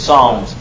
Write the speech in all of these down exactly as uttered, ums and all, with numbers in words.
Psalms.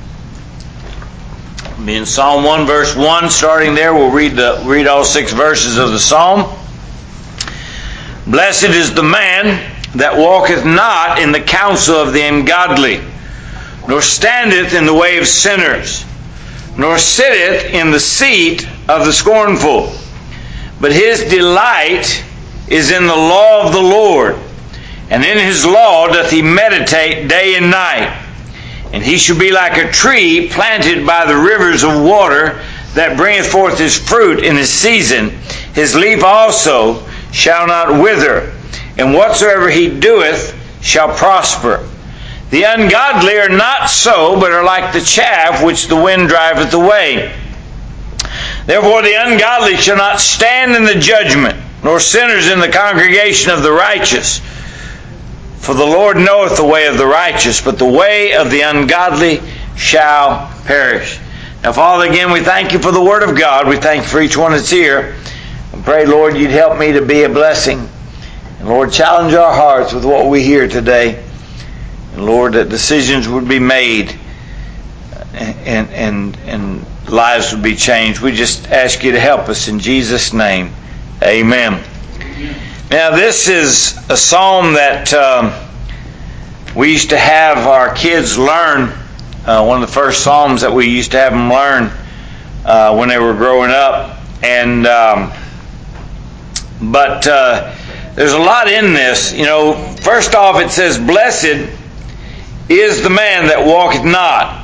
In Psalm one, verse one, starting there, we'll read the read all six verses of the psalm. Blessed is the man that walketh not in the counsel of the ungodly, nor standeth in the way of sinners, nor sitteth in the seat of the scornful. But his delight is in the law of the Lord, and in his law doth he meditate day and night. And he shall be like a tree planted by the rivers of water, that bringeth forth his fruit in his season. His leaf also shall not wither, and whatsoever he doeth shall prosper. The ungodly are not so, but are like the chaff which the wind driveth away. Therefore the ungodly shall not stand in the judgment, nor sinners in the congregation of the righteous. For the Lord knoweth the way of the righteous, but the way of the ungodly shall perish. Now, Father, again, we thank you for the Word of God. We thank you for each one that's here. And pray, Lord, you'd help me to be a blessing. And Lord, challenge our hearts with what we hear today. And Lord, that decisions would be made and, and, and lives would be changed. We just ask you to help us in Jesus' name. Amen. Now, this is a psalm that um, we used to have our kids learn. Uh, one of the first psalms that we used to have them learn uh, when they were growing up. And um, but uh, there's a lot in this. You know, first off, it says, "Blessed is the man that walketh not."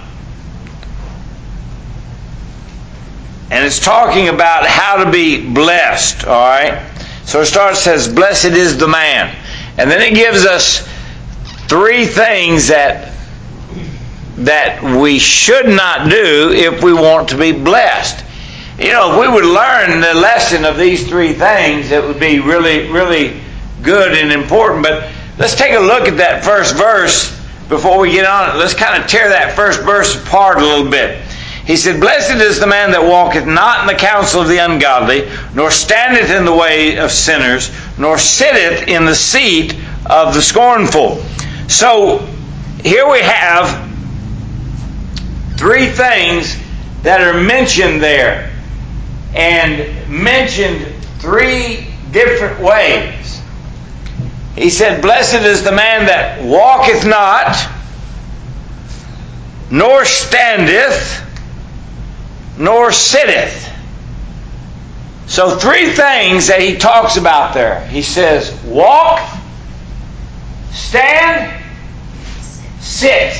And it's talking about how to be blessed, all right? So it starts, says, "Blessed is the man." And then it gives us three things that that we should not do if we want to be blessed. You know, if we would learn the lesson of these three things, it would be really, really good and important. But let's take a look at that first verse before we get on it. Let's kind of tear that first verse apart a little bit. He said, "Blessed is the man that walketh not in the counsel of the ungodly, nor standeth in the way of sinners, nor sitteth in the seat of the scornful." So, here we have three things that are mentioned there, and mentioned three different ways. He said, "Blessed is the man that walketh not, nor standeth, nor sitteth." So three things that he talks about there. He says, walk, stand, sit.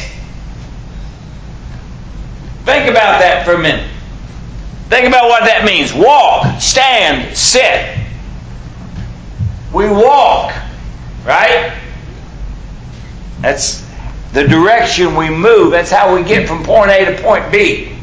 Think about that for a minute. Think about what that means. Walk, stand, sit. We walk, right? That's the direction we move. That's how we get from point A to point B.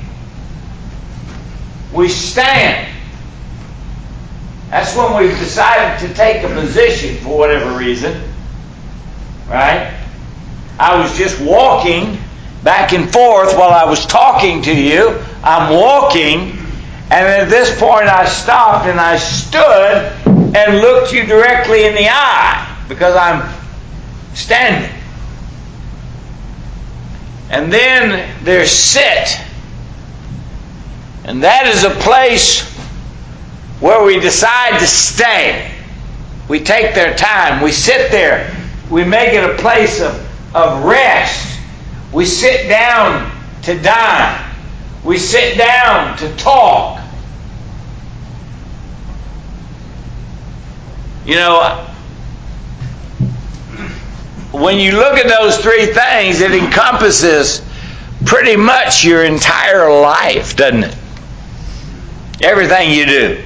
We stand. That's when we've decided to take a position for whatever reason. Right? I was just walking back and forth while I was talking to you. I'm walking, and at this point I stopped and I stood and looked you directly in the eye because I'm standing. And then there's sit. And that is a place where we decide to stay. We take their time. We sit there. We make it a place of, of rest. We sit down to dine. We sit down to talk. You know, when you look at those three things, it encompasses pretty much your entire life, doesn't it? Everything you do.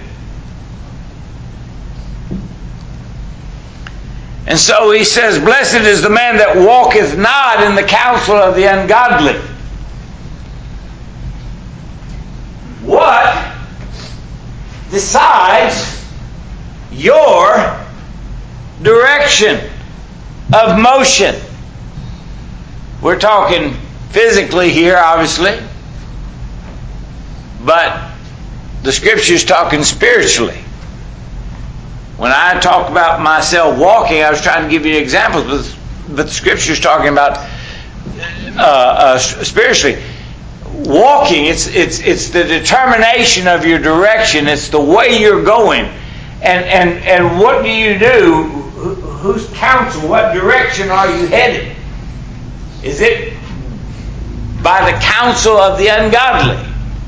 And so he says, "Blessed is the man that walketh not in the counsel of the ungodly." What decides your direction of motion? We're talking physically here, obviously, but the Scripture's talking spiritually. When I talk about myself walking, I was trying to give you examples, but, but the Scripture's talking about uh, uh, spiritually. Walking, it's it's it's the determination of your direction. It's the way you're going, and and and what do you do? Whose counsel? What direction are you headed? Is it by the counsel of the ungodly?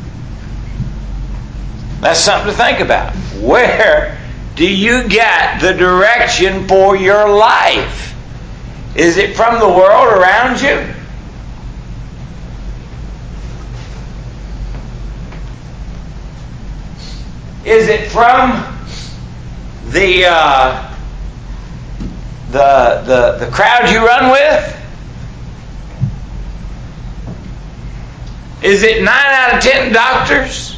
That's something to think about. Where do you get the direction for your life? Is it from the world around you? Is it from the uh, the the the crowd you run with? Is it nine out of ten doctors?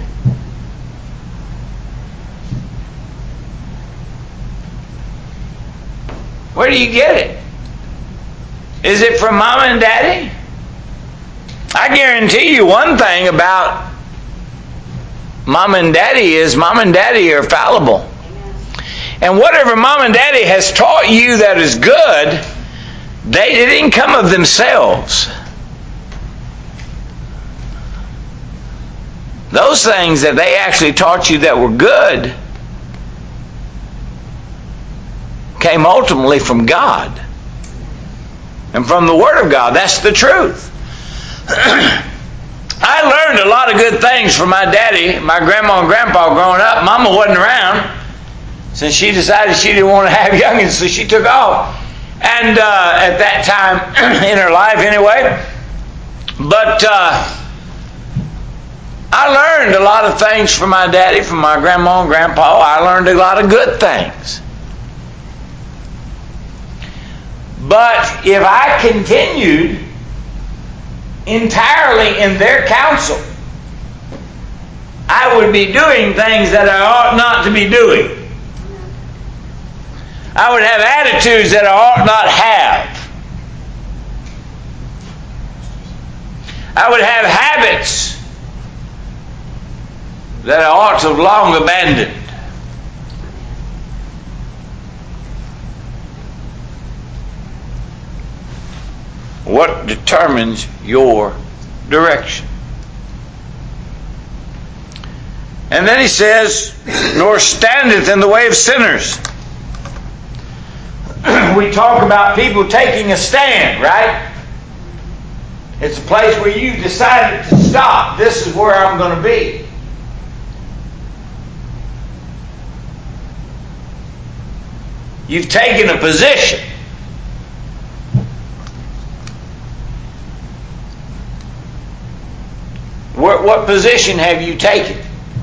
Where do you get it? Is it from mom and daddy? I guarantee you one thing about mom and daddy is mom and daddy are fallible. And whatever mom and daddy has taught you that is good, they it didn't come of themselves. Those things that they actually taught you that were good came ultimately from God and from the Word of God. That's the truth. I learned a lot of good things from my daddy, my grandma and grandpa growing up. Mama wasn't around since she decided she didn't want to have youngins, so she took off. And uh, at that time in her life anyway. But uh, I learned a lot of things from my daddy, from my grandma and grandpa. I learned a lot of good things. But if I continued entirely in their counsel, I would be doing things that I ought not to be doing. I would have attitudes that I ought not have. I would have habits that I ought to have long abandoned. What determines your direction? And then he says, nor standeth in the way of sinners. We talk about people taking a stand, right? It's a place where you decided to stop. This is where I'm going to be. You've taken a position. What, what position have you taken?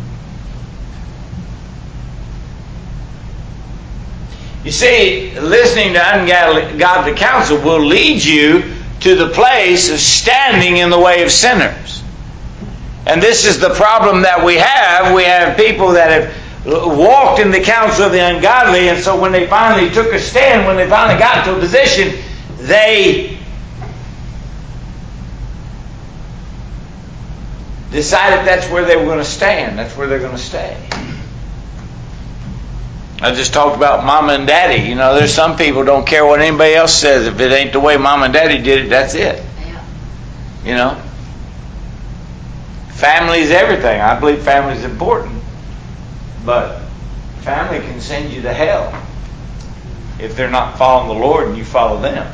You see, listening to ungodly counsel will lead you to the place of standing in the way of sinners. And this is the problem that we have. We have people that have walked in the counsel of the ungodly, and so when they finally took a stand, when they finally got to a position, they decided that's where they were going to stand. That's where they're going to stay. I just talked about mama and daddy. You know, there's some people don't care what anybody else says. If it ain't the way mama and daddy did it, that's it. Yeah. You know? Family is everything. I believe family is important. But family can send you to hell if they're not following the Lord and you follow them.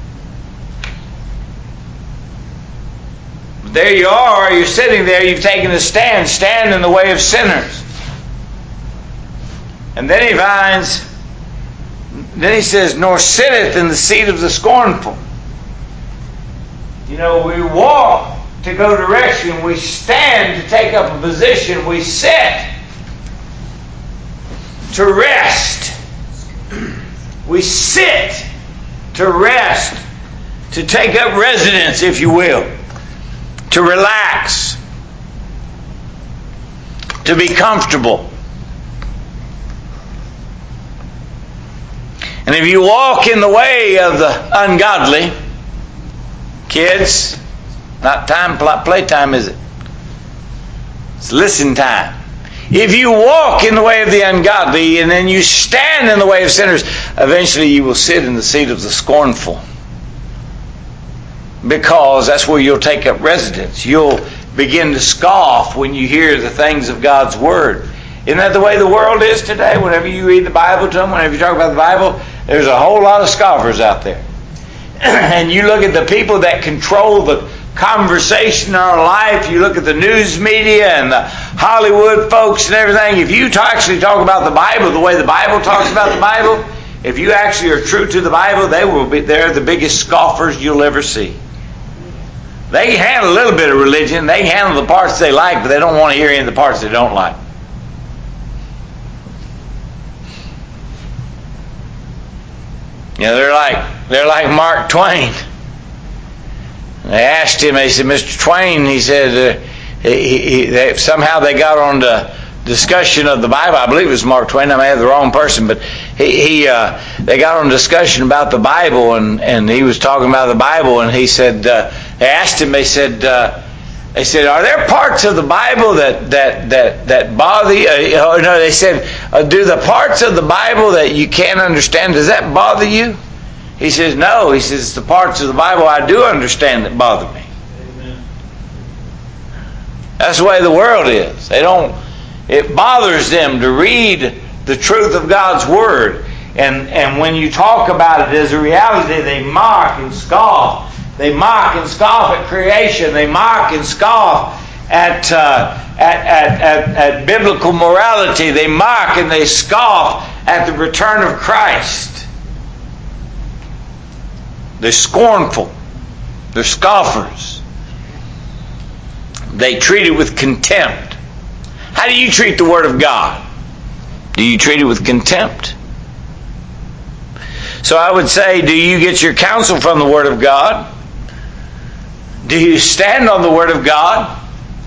But there you are. You're sitting there. You've taken a stand. Stand in the way of sinners. And then he finds, then he says, nor sitteth in the seat of the scornful. You know, we walk to go direction. We stand to take up a position. We sit to rest. We sit to rest. To take up residence, if you will. To relax. To be comfortable. And if you walk in the way of the ungodly, kids, not time, playtime, is it? It's listen time. If you walk in the way of the ungodly and then you stand in the way of sinners, eventually you will sit in the seat of the scornful. because that's where you'll take up residence. You'll begin to scoff when you hear the things of God's Word. Isn't that the way the world is today? Whenever you read the Bible to them, whenever you talk about the Bible, there's a whole lot of scoffers out there. And you look at the people that control the conversation in our life, you look at the news media and the Hollywood folks and everything. If you talk, actually talk about the Bible the way the Bible talks about the Bible, if you actually are true to the Bible, they will be, they're the biggest scoffers you'll ever see. They can handle a little bit of religion. They can handle the parts they like, but they don't want to hear any of the parts they don't like. You know, they're like they're like Mark Twain. They asked him. They said, "Mister Twain," he said, uh, he, he, they, somehow they got on the discussion of the Bible. I believe it was Mark Twain. I may have the wrong person, but he, he uh, they got on discussion about the Bible, and, and he was talking about the Bible, and he said, uh, they asked him. They said, uh, they said, "Are there parts of the Bible that that that that bother you?" Uh, no, they said, uh, "Do the parts of the Bible that you can't understand, does that bother you?" He says, "No." He says, "The parts of the Bible I do understand that bother me." Amen. That's the way the world is. They don't. It bothers them to read the truth of God's Word, and and when you talk about it as a reality, they mock and scoff. They mock and scoff at creation. They mock and scoff at, uh, at, at, at, at biblical morality. They mock and they scoff at the return of Christ. They're scornful. They're scoffers. They treat it with contempt. How do you treat the Word of God? Do you treat it with contempt? So I would say, do you get your counsel from the Word of God? Do you stand on the Word of God?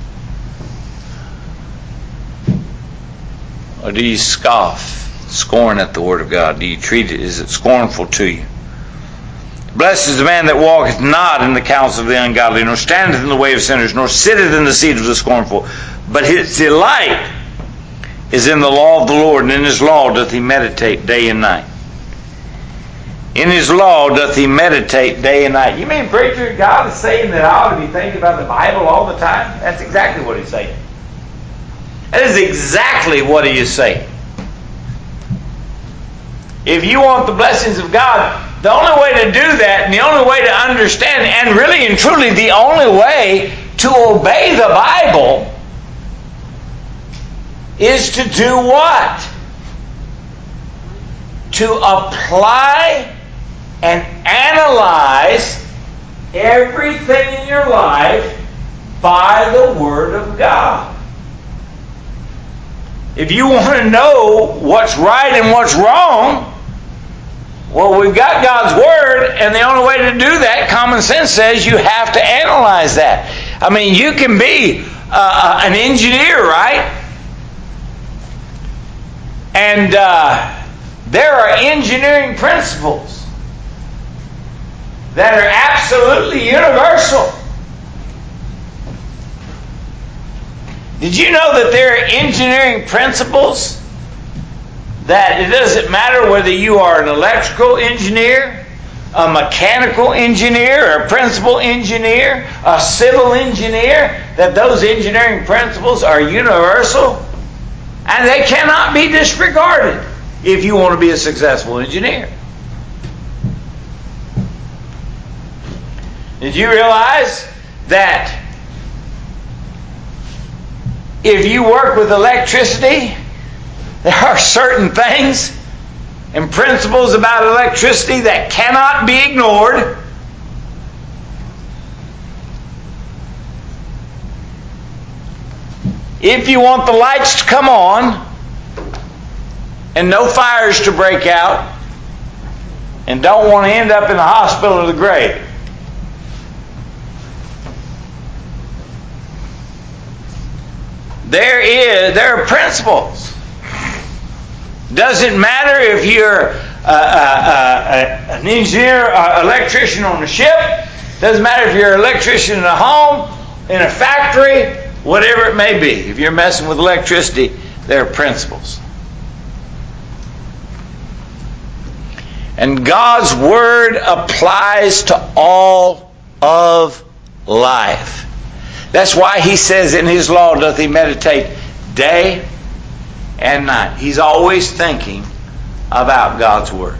Or do you scoff, scorn at the Word of God? Do you treat it, is it scornful to you? Blessed is the man that walketh not in the counsel of the ungodly, nor standeth in the way of sinners, nor sitteth in the seat of the scornful. But his delight is in the law of the Lord, and in his law doth he meditate day and night. In his law doth he meditate day and night. You mean, preacher, God is saying that I ought to be thinking about the Bible all the time? That's exactly what he's saying. That is exactly what he is saying. If you want the blessings of God, the only way to do that, and the only way to understand, and really and truly the only way to obey the Bible, is to do what? To apply and analyze everything in your life by the Word of God. If you want to know what's right and what's wrong, well, we've got God's Word, and the only way to do that, common sense says, you have to analyze that. I mean, you can be uh, an engineer, right? And uh, there are engineering principles that are absolutely universal. Did you know that there are engineering principles that it doesn't matter whether you are an electrical engineer, a mechanical engineer, a principal engineer, a civil engineer, that those engineering principles are universal and they cannot be disregarded if you want to be a successful engineer. Did you realize that if you work with electricity, there are certain things and principles about electricity that cannot be ignored? If you want the lights to come on and no fires to break out and don't want to end up in the hospital or the grave, There is, there are principles. Doesn't matter if you're uh, uh, uh, an engineer, uh, electrician on a ship. Doesn't matter if you're an electrician in a home, in a factory, whatever it may be. If you're messing with electricity, there are principles. And God's Word applies to all of life. That's why he says in his law doth he meditate day and night. He's always thinking about God's Word.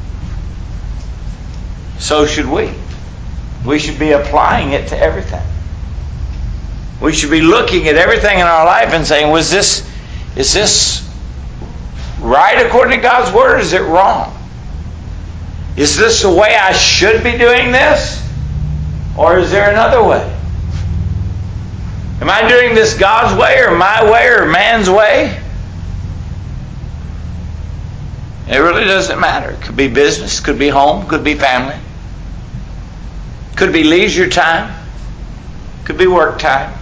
So should we. We should be applying it to everything. We should be looking at everything in our life and saying, was this, is this right according to God's Word, or is it wrong? Is this the way I should be doing this? Or is there another way? Am I doing this God's way or my way or man's way? It really doesn't matter. It could be business, could be home, could be family. Could be leisure time. Could be work time.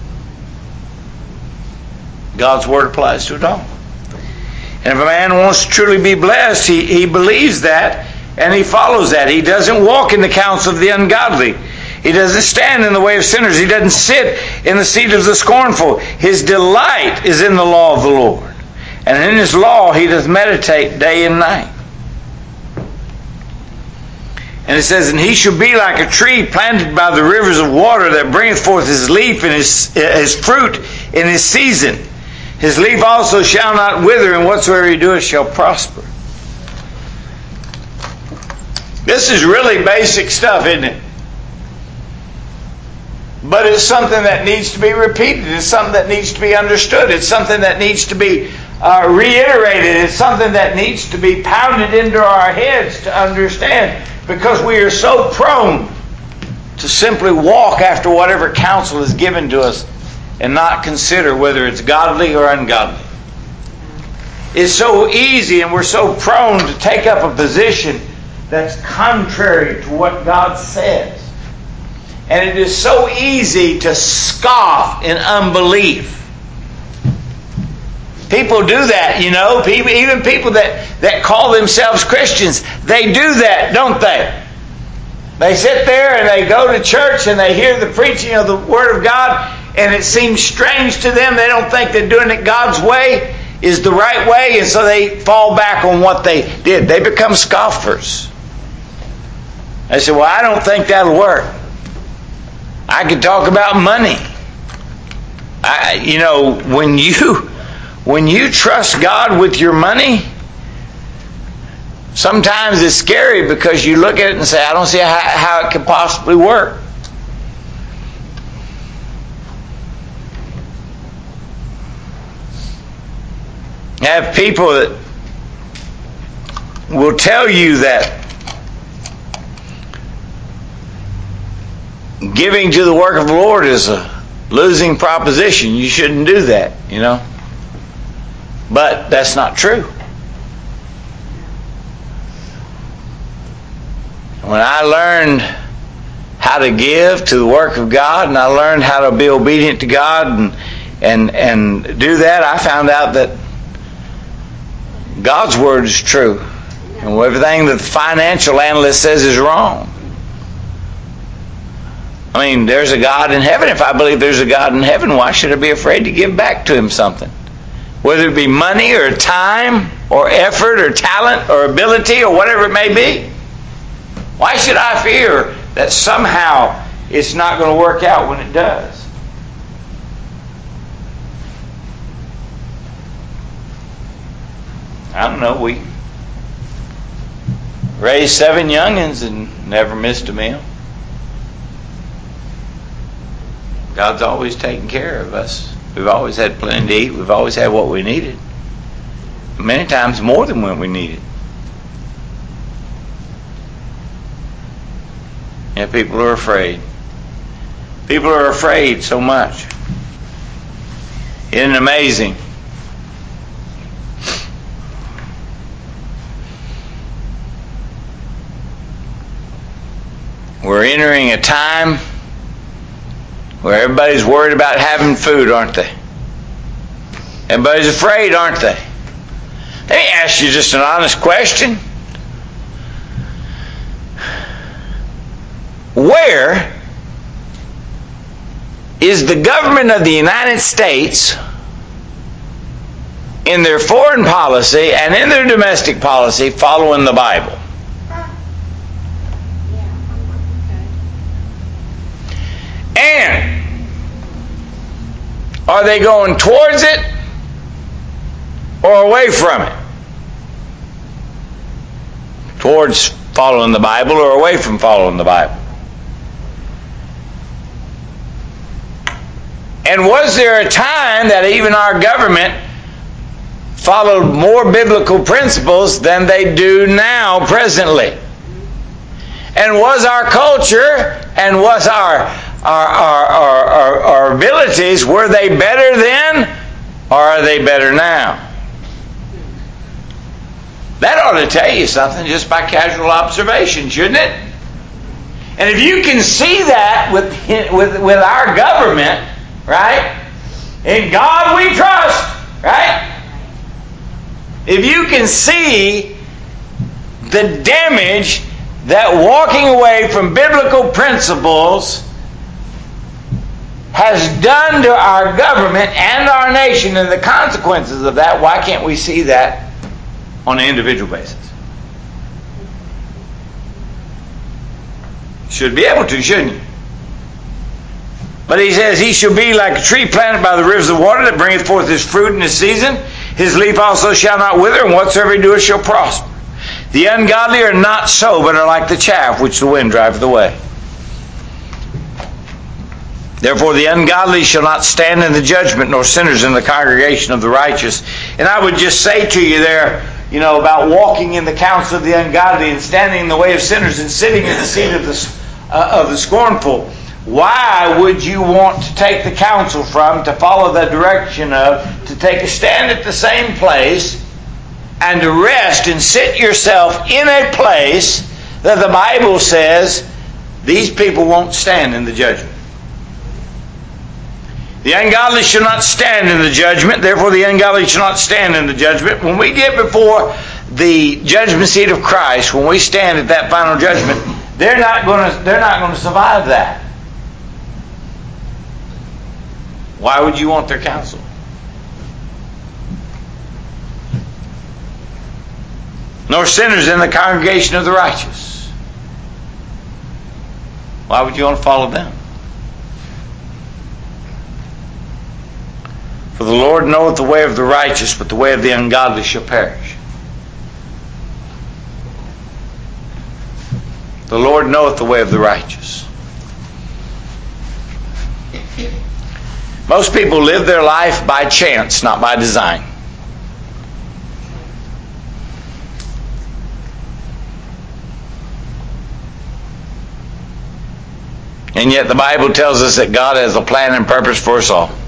God's Word applies to it all. And if a man wants to truly be blessed, he, he believes that and he follows that. He doesn't walk in the counsel of the ungodly. He doesn't stand in the way of sinners. He doesn't sit in the seat of the scornful. His delight is in the law of the Lord. And in His law he doth meditate day and night. And it says, and he shall be like a tree planted by the rivers of water, that bringeth forth his leaf and his, his fruit in his season. His leaf also shall not wither, and whatsoever he doeth shall prosper. This is really basic stuff, isn't it? But it's something that needs to be repeated. It's something that needs to be understood. It's something that needs to be uh, reiterated. It's something that needs to be pounded into our heads to understand. Because we are so prone to simply walk after whatever counsel is given to us and not consider whether it's godly or ungodly. It's so easy, and we're so prone to take up a position that's contrary to what God says. And it is so easy to scoff in unbelief. People do that, you know. People, even people that, that call themselves Christians, they do that, don't they? They sit there and they go to church and they hear the preaching of the Word of God, and it seems strange to them. They don't think that doing it God's way is the right way, and so they fall back on what they did. They become scoffers. They say, well, I don't think that'll work. I could talk about money. I, you know, when you... When you trust God with your money, sometimes it's scary because you look at it and say, I don't see how, how it could possibly work. I have people that will tell you that giving to the work of the Lord is a losing proposition. You shouldn't do that, you know. But that's not true. When I learned how to give to the work of God, and I learned how to be obedient to God and and and do that, I found out that God's Word is true. And everything that the financial analyst says is wrong. I mean, there's a God in heaven. If I believe there's a God in heaven, why should I be afraid to give back to Him something? Whether it be money or time or effort or talent or ability or whatever it may be. Why should I fear that somehow it's not going to work out when it does? I don't know. We raised seven youngins and never missed a meal. God's always taken care of us. We've always had plenty to eat. We've always had what we needed. Many times more than what we needed. Yeah, people are afraid. People are afraid so much. Isn't it amazing? We're entering a time where everybody's worried about having food, aren't they? Everybody's afraid, aren't they? Let me ask you just an honest question. Where is the government of the United States in their foreign policy and in their domestic policy following the Bible? Are they going towards it or away from it? Towards following the Bible or away from following the Bible? And was there a time that even our government followed more biblical principles than they do now presently? And was our culture and was our our, our, our, our, our abilities, were they better then or are they better now? That ought to tell you something just by casual observation, shouldn't it? And if you can see that with, with, with our government, right? In God we trust, right? If you can see the damage that walking away from biblical principles has done to our government and our nation and the consequences of that, why can't we see that on an individual basis? Should be able to, shouldn't you? But he says, he shall be like a tree planted by the rivers of water that bringeth forth his fruit in his season. His leaf also shall not wither, and whatsoever he doeth shall prosper. The ungodly are not so, but are like the chaff which the wind driveth away. Therefore the ungodly shall not stand in the judgment, nor sinners in the congregation of the righteous. And I would just say to you there, you know, about walking in the counsel of the ungodly and standing in the way of sinners and sitting in the seat of the, uh, of the scornful. Why would you want to take the counsel from, to follow the direction of, to take a stand at the same place and to rest and sit yourself in a place that the Bible says these people won't stand in the judgment? The ungodly shall not stand in the judgment, therefore the ungodly shall not stand in the judgment. When we get before the judgment seat of Christ, when we stand at that final judgment, they're not going to, they're not going to survive that. Why would you want their counsel? Nor sinners in the congregation of the righteous. Why would you want to follow them? For the Lord knoweth the way of the righteous, but the way of the ungodly shall perish. The Lord knoweth the way of the righteous. Most people live their life by chance, not by design. And yet the Bible tells us that God has a plan and purpose for us all.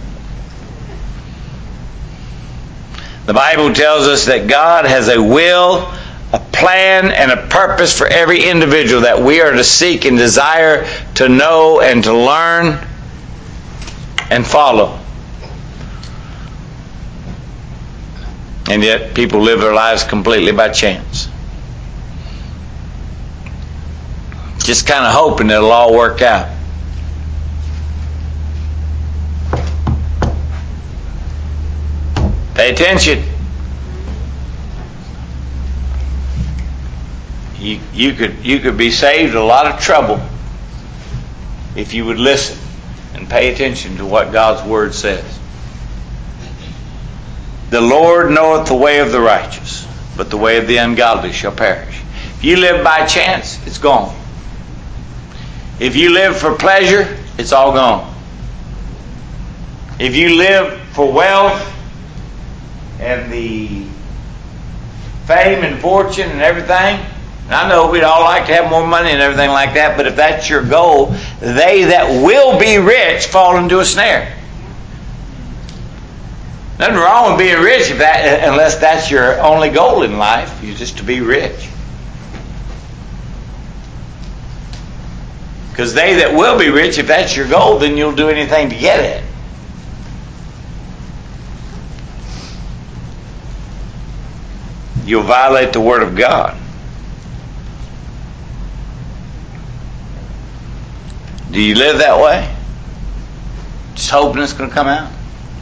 The Bible tells us that God has a will, a plan, and a purpose for every individual that we are to seek and desire to know and to learn and follow. And yet people live their lives completely by chance. Just kind of hoping it'll all work out. Pay attention. You, you could you could be saved a lot of trouble if you would listen and pay attention to what God's Word says. The Lord knoweth the way of the righteous, but the way of the ungodly shall perish. If you live by chance, it's gone. If you live for pleasure, it's all gone. If you live for wealth and the fame and fortune and everything, and I know we'd all like to have more money and everything like that, but if that's your goal, they that will be rich fall into a snare. Nothing wrong with being rich if that, unless that's your only goal in life, is just to be rich. Because they that will be rich, if that's your goal, then you'll do anything to get it. You'll violate the Word of God. Do you live that way? Just hoping it's going to come out?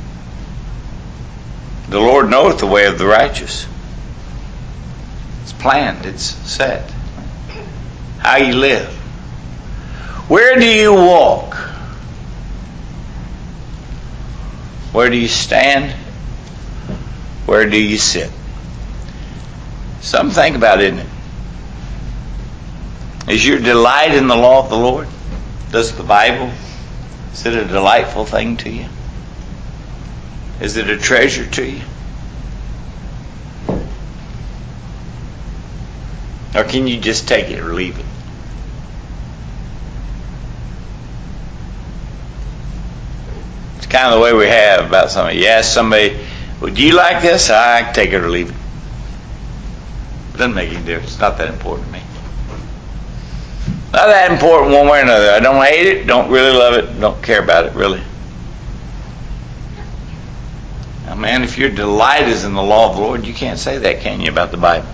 The Lord knoweth the way of the righteous. It's planned. It's set. How you live. Where do you walk? Where do you stand? Where do you sit? Something to think about, isn't it? Is your delight in the law of the Lord? Does the Bible, is it a delightful thing to you? Is it a treasure to you? Or can you just take it or leave it? It's kind of the way we have about somebody. You ask somebody, would you like this? I can take it or leave it. It doesn't make any difference. It's not that important to me. Not that important one way or another. I don't hate it, don't really love it, don't care about it, really. Now, man, if your delight is in the law of the Lord, you can't say that, can you, about the Bible?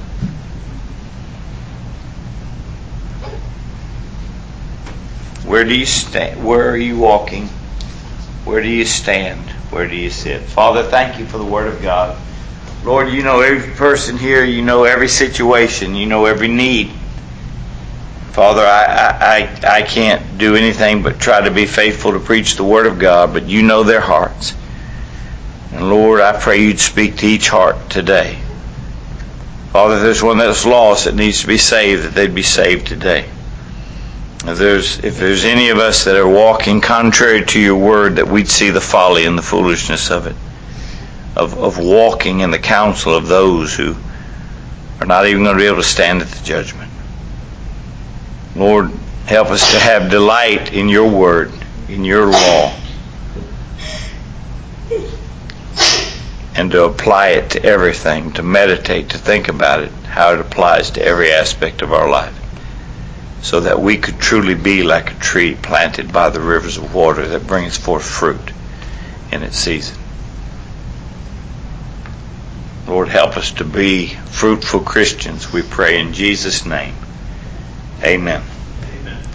Where do you stand? Where are you walking? Where do you stand? Where do you sit? Father, thank you for the Word of God. Lord, you know every person here. You know every situation. You know every need. Father, I, I, I can't do anything but try to be faithful to preach the Word of God, but you know their hearts. And Lord, I pray you'd speak to each heart today. Father, if there's one that's lost that needs to be saved, that they'd be saved today. If there's, if there's any of us that are walking contrary to your word, that we'd see the folly and the foolishness of it, of, of walking in the counsel of those who are not even going to be able to stand at the judgment. Lord, help us to have delight in your word, in your law, and to apply it to everything, to meditate, to think about it, how it applies to every aspect of our life, so that we could truly be like a tree planted by the rivers of water that brings forth fruit in its season. Lord, help us to be fruitful Christians, we pray in Jesus' name. Amen. Amen.